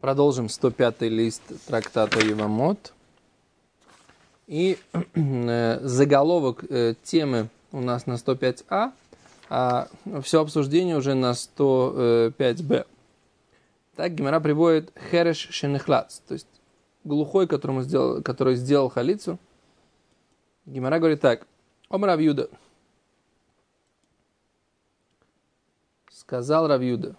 Продолжим 105-й лист трактата Евамот. И заголовок темы у нас на 105а, а все обсуждение уже на 105б. Так Гемара приводит хереш шенехлац, то есть глухой, который сделал халицу. Гемара говорит так: Омар Рав Юда. Сказал Рав Юда.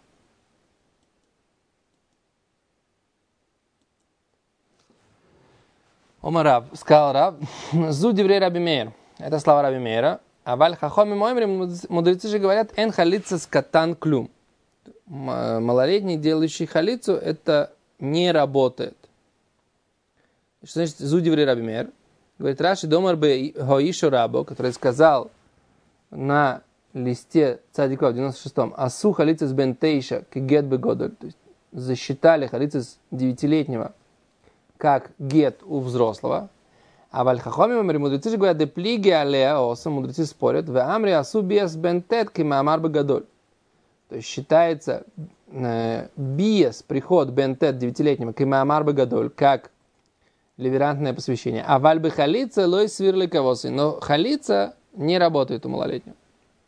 Омар Рав, сказал Рав, зу диврей Раби Меир. Это слова Раби Меира. А валь хахоми моимрим, мудрецы же говорят, эн халица скатан клюм. Малолетний, делающий халицу, это не работает. Что значит зу диврей Раби Меир? Говорит Раши домар бе хоишу рабо, который сказал на листе цадиков 96-м, асу халица с бентейша кегет бегодоль, то есть засчитали халица с 9-летнего как гет у взрослого. А в аль-хахоме мудрецы же говорят, деплиги алея оса, мудрецы спорят, в амри асу биес бентет кимамар бегадоль. То есть считается биес, приход бентет 9-летнего кимамар бегадоль, как ливерантное посвящение. А валь бы халица лой свирли кавосы. Но халица не работает у малолетнего.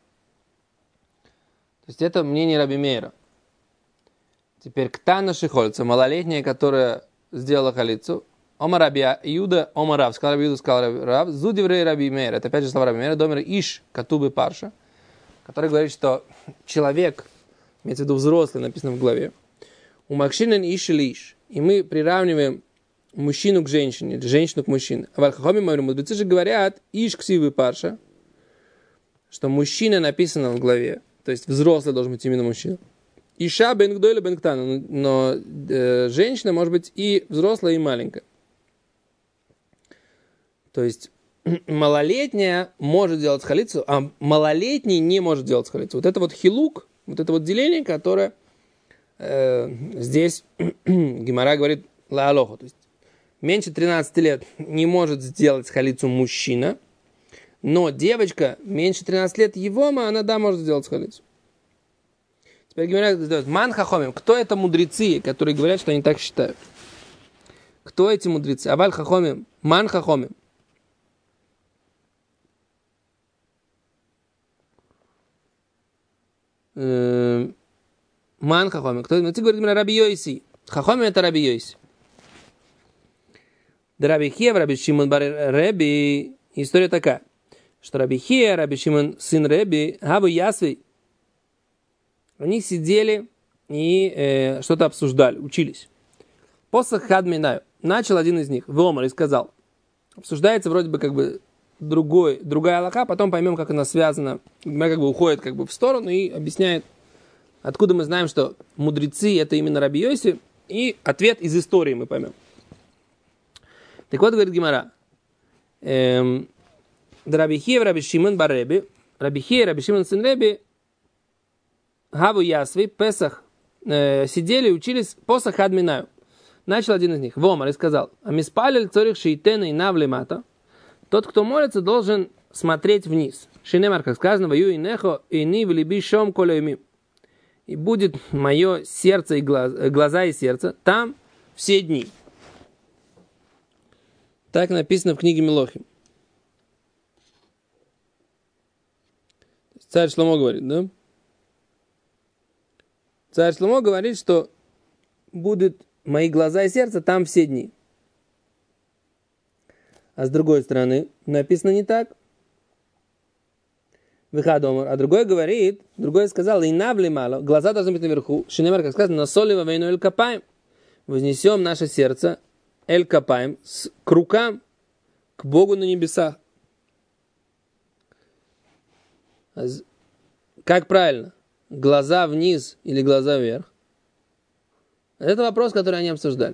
То есть это мнение Раби Меира. Теперь ктана шихольца, малолетняя, которая сделала халицу. Омар Раби Юда, Омар Рав, сказал Раби Юда, сказал Рав, зудиврей Раби Меира, это опять же слова Раби Меира, домер иш катубы парша, который говорит, что человек, имеется в виду взрослый, написано в главе, у макшинен иш или иш, и мы приравниваем мужчину к женщине, женщину к мужчине. А в аль-хахоме мудрецы же говорят, иш ксивы парша, что мужчина написано в главе, то есть взрослый должен быть именно мужчина. Иша бен гдойла бен ктана, но женщина может быть и взрослая, и маленькая. То есть малолетняя может делать халицу, а малолетний не может делать халицу. Вот это вот хилук, вот это вот деление, которое здесь Гемара говорит ла алоху. То есть меньше 13 лет не может сделать халицу мужчина, но девочка меньше 13 лет евома, она да может сделать халицу. Теперь Гемара задает, ман хахомим, кто это мудрецы, которые говорят, что они так считают? Кто эти мудрецы? Аваль хахомим, ман хахомим. Ман хахомим. Кто это? Говорит Раби Йоси. Хахомим это Раби Йоси. Да Раби Хия, Раби Шимон бар Реби. История такая, что Раби Хия, Раби Шимон сын Реби, Габу Ясвей, они сидели и что-то обсуждали, учились. Посох хадминаю. Начал один из них, Вомар, и сказал. Обсуждается вроде бы как бы другая алаха, потом поймем, как она связана. Она как бы уходит как бы в сторону и объясняет, откуда мы знаем, что мудрецы это именно Раби Йоси, и ответ из истории мы поймем. Так вот, говорит Гемара. Раби Хия, Раби Шимон бар Реби, Раби Хия, Раби Шимон сын Реби, Гаву Ясви, Песах, сидели, учились, посох админаю. Начал один из них, Вомар, и сказал, Амиспалель цорих шейтена и навлемата, тот, кто молится, должен смотреть вниз. Шинемар, как сказано, ваю и нехо, и ни в либи шом колоими. И будет мое сердце и глаза и сердце там все дни. Так написано в книге Мелохим. Царь Шломо говорит, да? Царь Шломо говорит, что будут мои глаза и сердце там все дни. А с другой стороны, написано не так. Выходомор. А другой сказал, и навли мало, глаза должны быть наверху. Шинемар, как сказано, на солева войну эль капаем. Вознесем наше сердце эль капаем к рукам, к Богу на небесах. Как правильно? Глаза вниз или глаза вверх? Это вопрос, который они обсуждали.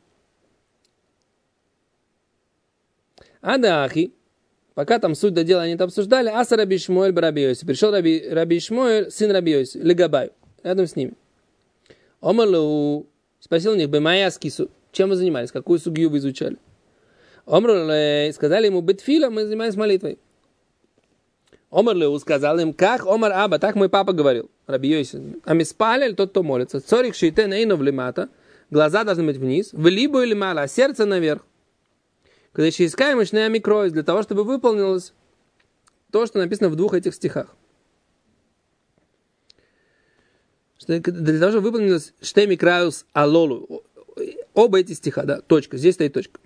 Адахи, пока там суть до дела они это обсуждали, аса Раби Шмуэль бар Раби Йоси. Пришел Раби Шмуэль, сын Раби Йоси, легабай, рядом с ними. Омарлу спросил у них, бемая скису, чем вы занимались, какую сугию вы изучали? Омрлу сказали ему, бетфила, мы занимаемся молитвой. Омарлу сказал им, как Омар Аба, так мой папа говорил, Раби Йоси. Амиспалель, тот, кто молится. Цорих шейтен эйнов лимата, глаза должны быть вниз, в либо или мало, а сердце наверх. Когда еще искаем ишнея микроис, для того, чтобы выполнилось то, что написано в двух этих стихах. Для того, чтобы выполнилось штей микраус алолу. Оба эти стиха, да, точка, здесь стоит точка.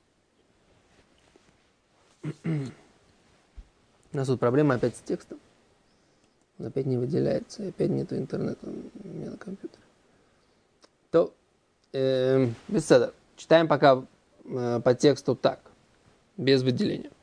У нас тут проблема опять с текстом. Он опять не выделяется, опять нету интернета у меня на компьютере. То, без седа. Читаем пока по тексту так, без выделения.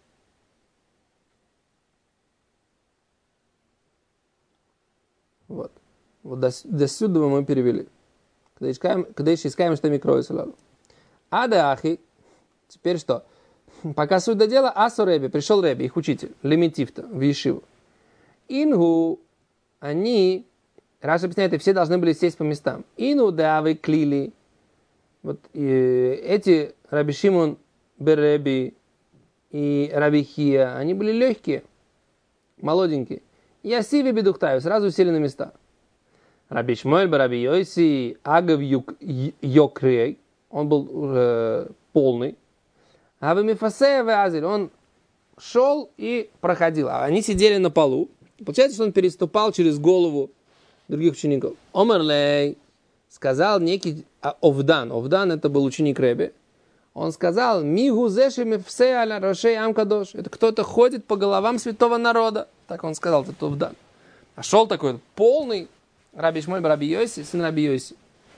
Вот. Вот до сюда мы перевели. Когда еще искаем, что микроис лалу. Ада ахи. Теперь что? Пока суть до дела, асу Реби, пришел Реби, их учитель, лимитивта, в Ешиву. Ингу, они, Раша объясняет, и все должны были сесть по местам. Ину давы клили. Вот эти Раби Шимон Береби и Раби Хия, они были легкие, молоденькие. И асиви бедухтаю, сразу сели на места. Раби Шмуэль Раби Йоси Агав Йокрей, он был полный. А в Мифасееве Азель, он шел и проходил. А они сидели на полу. Получается, что он переступал через голову других учеников. Омерлей сказал некий Овдан. Овдан это был ученик Реби. Он сказал, Мигу зеши мифсе аля рошей амкадош. Это кто-то ходит по головам святого народа. Так он сказал, это Овдан. А шел такой полный Раби Шмуэль Раби Йоси, сын Раби Йоси.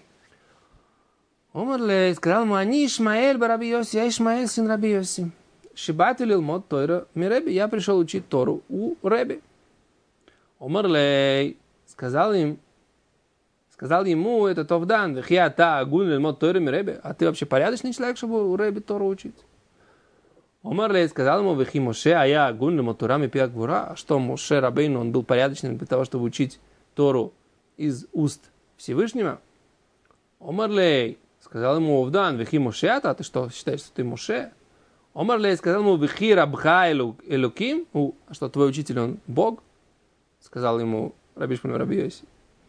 Омерлей сказал ему, они Ишмаэль Раби Йоси, я Ишмаэль, сын Раби Йоси. Шибат или лмот Тойра ми Реби. Я пришел учить Тору у Реби. Омерлей сказал ему этот Овдан, вехия та агун лмот Тойра ми Реби. А ты вообще порядочный человек, чтобы у Реби Тору учить? Омерлей сказал ему, вехи Моше, а я агун лмот Тора ми пиак гвура. А что Моше Рабейну, он был порядочным для того, чтобы учить Тору из уст Всевышнего? Омерлей сказал ему Овдан, вехи Моше, а ты что, считаешь, что ты Моше? Омерлей сказал ему, вехи рабха элуким, а что, твой учитель, он Бог? Сказал ему Раби Шмуэль Раби Йоси.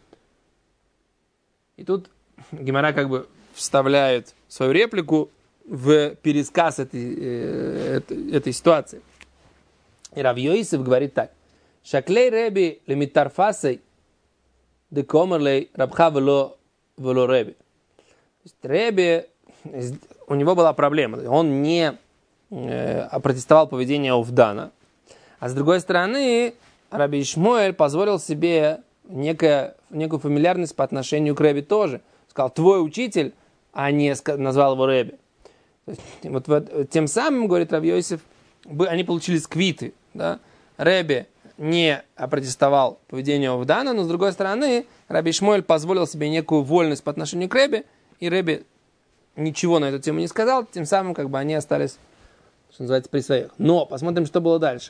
И тут Гемара как бы вставляет свою реплику в пересказ этой ситуации. И Раби Йосиф говорит так. Шаклей Реби лемитарфасей декомерлей рабха вело Реби. Реби, у него была проблема. Он не опротестовал поведение Овдана. А с другой стороны, Раби Шмуэль позволил себе некую фамильярность по отношению к Реби тоже. Сказал, твой учитель, а не назвал его Реби. Вот, тем самым, говорит Раби Йосиф, они получили сквиты. Да? Реби не опротестовал поведение Овдана, но с другой стороны, Раби Шмуэль позволил себе некую вольность по отношению к Реби, и Реби ничего на эту тему не сказал, тем самым как бы они остались, что называется, при своих. Но посмотрим, что было дальше.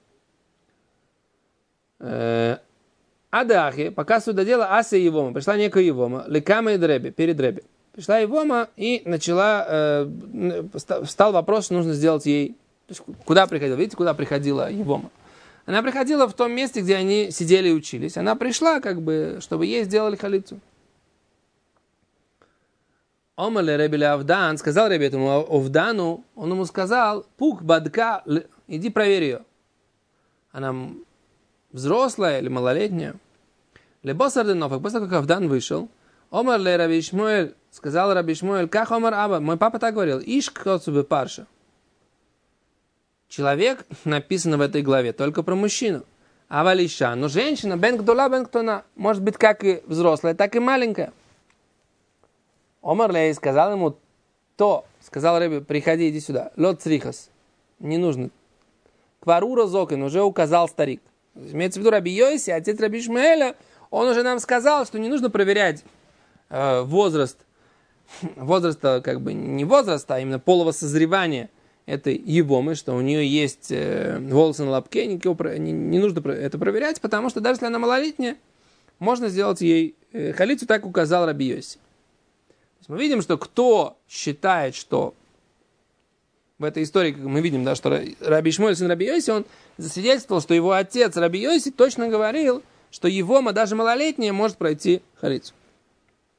Адахи, пока сюда дело, Ася Евома, пришла некая Евома, Лекама и Реби, перед Реби. Пришла Евома и встал вопрос, что нужно сделать ей, то есть, куда приходила, видите, куда приходила Евома? Она приходила в том месте, где они сидели и учились. Она пришла, как бы, чтобы ей сделали халицу. Омале Реби Авдан, сказал Реби этому Овдану, он ему сказал, пук бадка, иди проверь ее. Она взрослая или малолетняя. Лебос Арденофак, после того, как Авдан вышел, Омар ле Раби Шмуэль, сказал Раби Шмуэль, как Омар Аба, мой папа так говорил, иш кхоцу парша. Человек, написано в этой главе, только про мужчину. Авалиша, но женщина, бен гдола, бен ктона, может быть как и взрослая, так и маленькая. Омар лей сказал ему, сказал Реби, приходи, иди сюда, лот црихас, не нужно. Кварура зокин, уже указал старик. Имеется в виду Раби Йоси, отец Раби Шмуэля, он уже нам сказал, что не нужно проверять возраста, как бы не возраста, а именно полого созревания этой Евомы, что у нее есть волосы на лобке, не нужно это проверять, потому что даже если она малолетняя, можно сделать ей халицу, так указал Раби Йоси. Мы видим, что кто считает, что в этой истории, как мы видим, да, что Раби Шмуэль, сын Раби Йоси, он засвидетельствовал, что его отец Раби Йоси точно говорил, что Евома, даже малолетняя, может пройти халицу.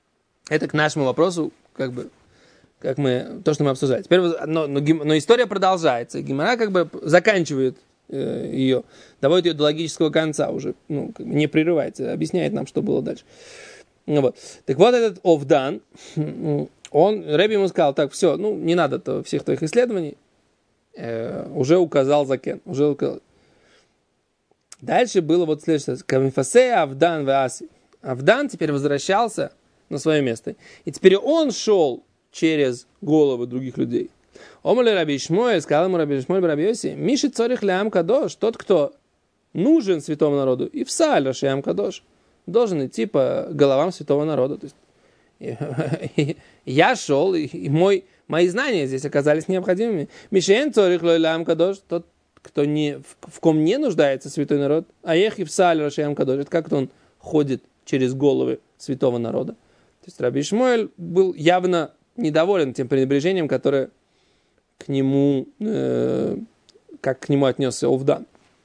Это к нашему вопросу, то, что мы обсуждали. Теперь, но история продолжается. Гемара заканчивает ее, доводит ее до логического конца уже, не прерывается, объясняет нам, что было дальше. Вот. Так вот этот Овдан, Рэби ему сказал, так, все, не надо всех твоих исследований, уже указал Закен, уже указал. Дальше было вот следующее. Камифасе Авдан Васи. Авдан теперь возвращался на свое место. И теперь он шел через головы других людей. Омале Раби Ишмоэль, сказал ему Раби Ишмоэль Раби Йоси, Миши цорих лям кадош, тот, кто нужен святому народу, и в саль лям кадош, должен идти по головам святого народа. То есть, я шел, и мои знания здесь оказались необходимыми. Мишен цорих лям кадош, тот, в ком не нуждается святой народ, а ехи в саль лям кадош, это как-то он ходит через головы святого народа. То есть Раби Ишмоэль был явно недоволен тем пренебрежением, которое к нему, как к нему отнесся Овдан.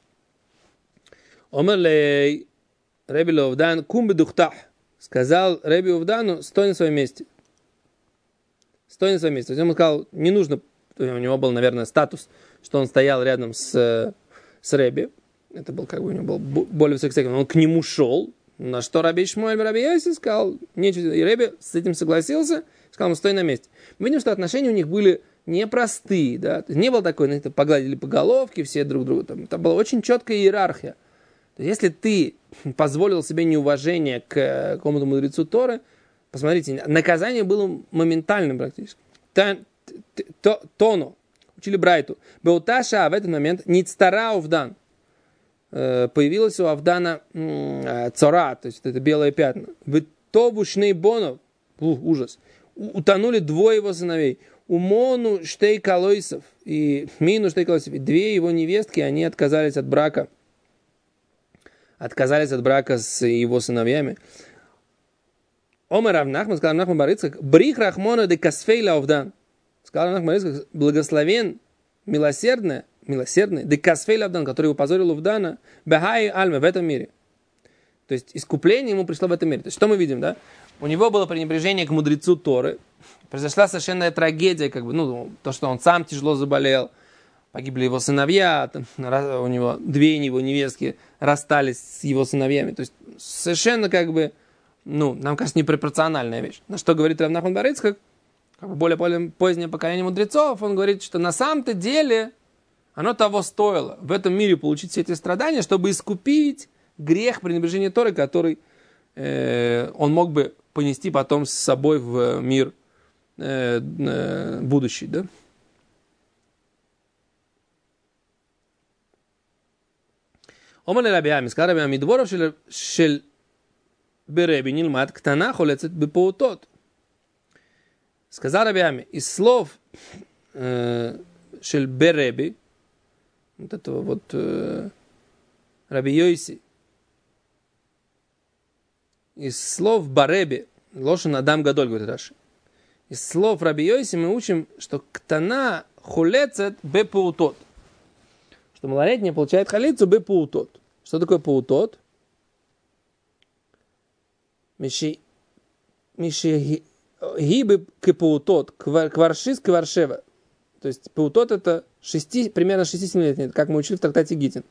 Омерлей Реби Овдан кумби духтах. Сказал Реби Овдану, стой на своем месте. Стой на своем месте. То есть он ему сказал, не нужно, у него был, наверное, статус, что он стоял рядом с Реби. Это был у него был более высокий статус. Он к нему шел. На что Раби Ишмоэль Раби Йоси сказал, нечего. И Реби с этим согласился, сказал ему, стой на месте. Мы видим, что отношения у них были непростые, да. То есть не было такой, погладили по головке все друг друга. Там была очень четкая иерархия. То есть, если ты позволил себе неуважение к какому-то мудрецу Торы, посмотрите, наказание было моментальным практически. Тону, учили Брайту. Беуташа в этот момент ництара Овдан. Появилась у Авдана цора, то есть это белое пятна. Витову шнейбонов, ужас. Утонули двое его сыновей. Умону штейкалойсов и мину штейкалойсов. И две его невестки, они отказались от брака с его сыновьями. Омер Равнахман, сказал Равнахман Барыцкак, брих рахмона де касфейла Овдан. Сказал Равнахман Барыцкак, благословен, милосердный, де касфейла Овдан, который упозорил Овдана, бахай альме, в этом мире. То есть искупление ему пришло в этом мире. То есть что мы видим, да? У него было пренебрежение к мудрецу Торы. Произошла совершенная трагедия, то, что он сам тяжело заболел, погибли его сыновья, у него две его невестки расстались с его сыновьями. То есть совершенно нам кажется, непропорциональная вещь. На что говорит Рав Нахман Барыцкак, более позднее поколение мудрецов, он говорит, что на самом-то деле оно того стоило в этом мире получить все эти страдания, чтобы искупить грех пренебрежения Торы, который он мог бы понести потом с собой в мир будущий, да? Омар Раби Ами, сказал Раби Ами, дворов шель береби нильмат ктана холецет бепаутот. Сказал Раби Ами, из слов шель береби, вот этого Раби Йоси, из слов бареби, лошен Адам Гадоль, говорит Раши, из слов Раби Йоси мы учим, что ктана холецет бепаутот. Что малолетняя получает халицу бепаутот. Что такое паутот? Миши гибы кпаутот, кваршис кваршева. То есть паутот это примерно 6-7 лет, как мы учили в трактате Гитин.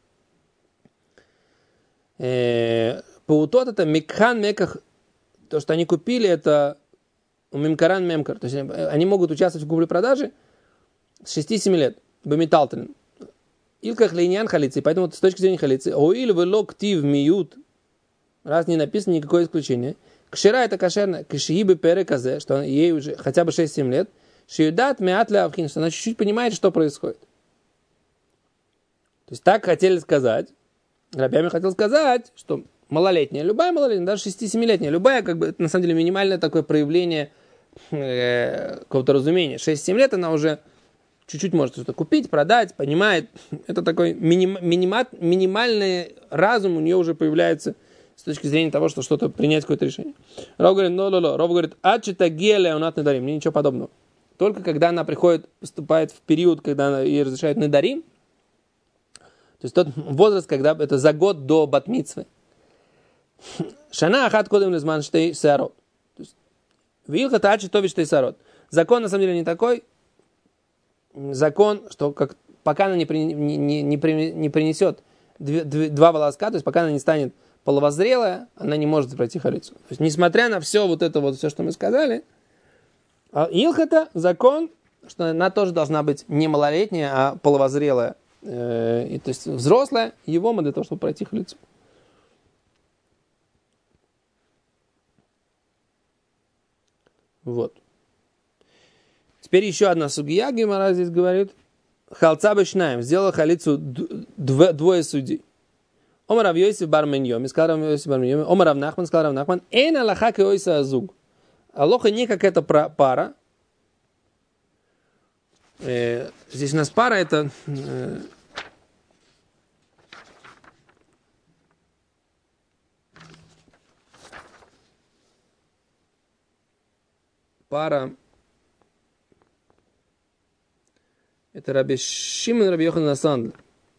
Паутот это микхан меках, то, что они купили, это мимкаран мемкар. То есть они могут участвовать в купле-продаже с 6-7 лет. Бамиталтен. Илках лейнян халицы, поэтому с точки зрения халицы, оил велок тив миют, раз не написано никакое исключение, кшира это кошерно, кшиибы переказе, что ей уже хотя бы 6-7 лет, шиюдат меат лавхин, что она чуть-чуть понимает, что происходит. То есть так хотели сказать, Рабями хотел сказать, что малолетняя, любая малолетняя, даже 6-7-летняя, любая, это на самом деле минимальное такое проявление какого-то разумения. 6-7 лет она уже чуть-чуть может что-то купить, продать, понимает. Это такой минимальный разум у нее уже появляется с точки зрения того, что что-то принять какое-то решение. Ров говорит, Ров говорит, ачита геле унат недарим, мне ничего подобного. Только когда она поступает в период, когда ей разрешают недарим, то есть тот возраст, когда это за год до бат-мицвы. Шана ахат кодем лизман штей сеарот. Вилха тачи тович тейсарот. Закон на самом деле не такой. Закон, что пока она не принесет два волоска, то есть пока она не станет половозрелая, она не может пройти халицу. То есть, несмотря на все вот это вот, все, что мы сказали, илхата, закон, что она тоже должна быть не малолетняя, а половозрелая. То есть взрослая, его для того, чтобы пройти халицу. Вот. Теперь еще одна сугия, Гемара здесь говорит. Халца бешнаем, сделала халицу двое судей. Омар Рав Йосиф бар Меньоми, сказал Рав Йосиф бар Меньоми, Омар Рав Нахман, сказал Рав Нахман, эйн алаха кеойса азуг. Алоха не как эта пара. Здесь у нас пара, это пара. Это Раби Шимон, Раби Йоханан Сандлер.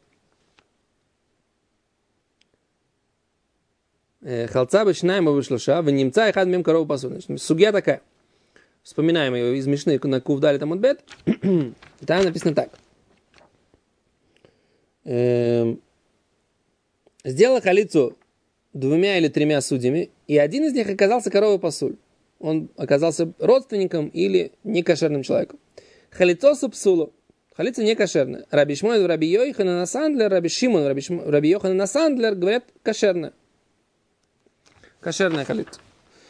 Халца бешнаем вышлаша, в немца и хад мем корову пасу. Сугья такая. Вспоминаем ее из Мишны на Кувдале там отбет. Там написано так. Сделала халицу 2 или 3 судьями, и один из них оказался коровой пасуль. Он оказался родственником или некошерным человеком. Халицосу псулу. Халица не кошерная. Раби Шмуэль, Раби Йоханан Сандлер, Раби Шимон, Раби Йоханан Сандлер говорят кошерная. Кошерная халица.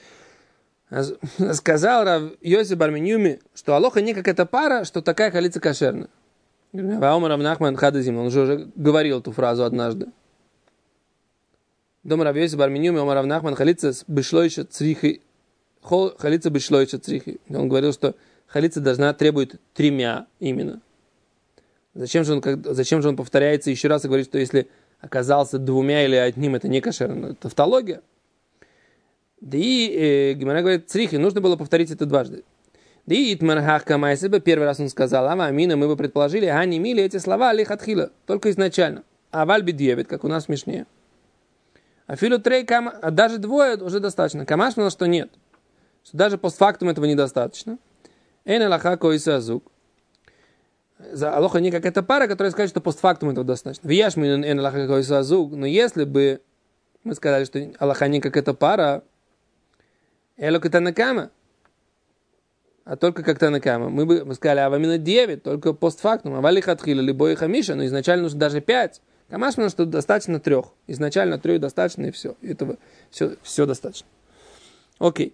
Сказал Рав Йосиф бар Меньоми, что алоха не как эта пара, что такая халица кошерная. Омар Рав Нахман хадазим, он уже говорил эту фразу однажды. Дома Рав Йосиф бар Меньоми, Омар Рав Нахман халица бешлойша црихи, халица бешлойша црихи. Он говорил, что халица требует 3 именно. Зачем же он повторяется еще раз и говорит, что если оказался 2 или 1, это не кошерно? Это тавтология. Да и Гемара говорит, црихи, нужно было повторить это дважды. Да и итмархах камайсеба, первый раз он сказал, амина, мы бы предположили, ани мили эти слова лихатхила, только изначально. А вальби 9, как у нас смешнее. А филу трей кама, а даже 2 уже достаточно. Камаш сказал, что нет. Что даже постфактум этого недостаточно. Эйн алаха койса азук. За алоха не как эта пара, которая скажет, что постфактум этого достаточно. Вияшмин эйн алаха койса азук. Но если бы мы сказали, что алоха не как эта пара, элока танакама, а только как танакама, мы сказали, авамина 9, только постфактум, а валих отхила, либо и хамиша, но изначально нужно даже 5. Камашмана, что достаточно 3. Изначально 3 достаточно, и все. Этого все достаточно. Окей.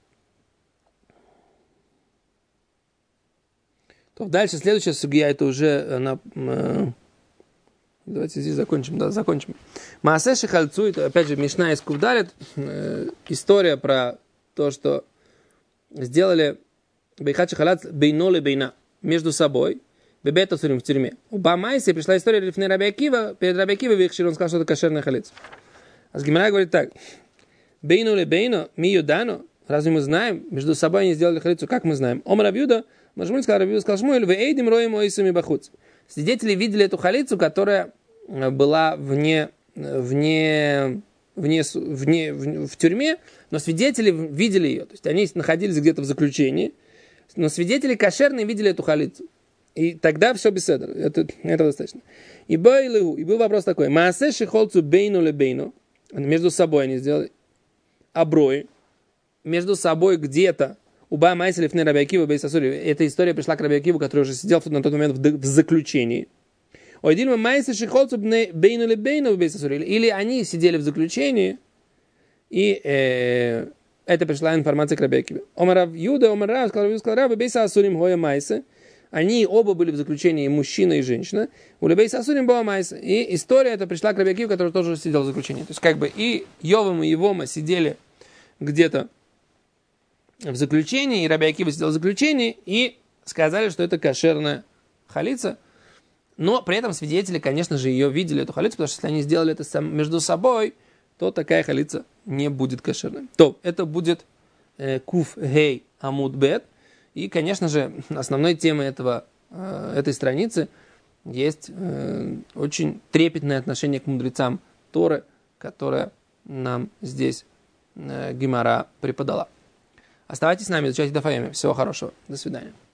То дальше следующая сугия, это уже она... Давайте здесь закончим. Да, закончим. Маасе шихальцу, это опять же Мишна из Кувдалет, история про то, что сделали бейхат шихалат бейноли бейна, между собой, бебет асурим в тюрьме. У Бамайсе пришла история рифней Раби Акива, перед Раби Акива вихшир, он сказал, что это кошерная халица. А с Гемара говорит так: бейноли бейно, ми юдано, разве мы знаем, между собой они сделали халицу, как мы знаем? Омар Рав Юда, Шмуэль сказал Шмуэль, вы эйдим роем ойсами бахуц. Свидетели видели эту халицу, которая была в тюрьме, но свидетели видели ее. То есть они находились где-то в заключении, но свидетели кошерные видели эту халицу. И тогда все беседа. Это достаточно. И был вопрос такой. Маасе шихолцу бейну ле бейну. Между собой они сделали оброи. Между собой где-то. Уба майселев не Раби Акива бейс асури. Эта история пришла к Раби Акиву, который уже сидел на тот момент в заключении. Ойдильма майсе шихолцу бейну ле бейну бейс асури. Или они сидели в заключении, и это пришла информация к Раби Акиве. Омар Юда, Омар Рав, сказал Рав, бейс асурим хоя майсе. Они оба были в заключении, мужчина и женщина. У Лебейс Асурим была майса. И история эта пришла к Раби Акиве, который тоже сидел в заключении. То есть как бы и Йовам, и Евома сидели где-то в заключении, и Раби Акива сидел в заключении, и сказали, что это кошерная халица. Но при этом свидетели, конечно же, ее видели, эту халицу, потому что если они сделали это между собой, то такая халица не будет кошерной. То, это будет куф гей амуд бет. И, конечно же, основной темой этой страницы есть очень трепетное отношение к мудрецам Торы, которое нам здесь Гемара преподала. Оставайтесь с нами, изучайте Даф Йоми. Всего хорошего. До свидания.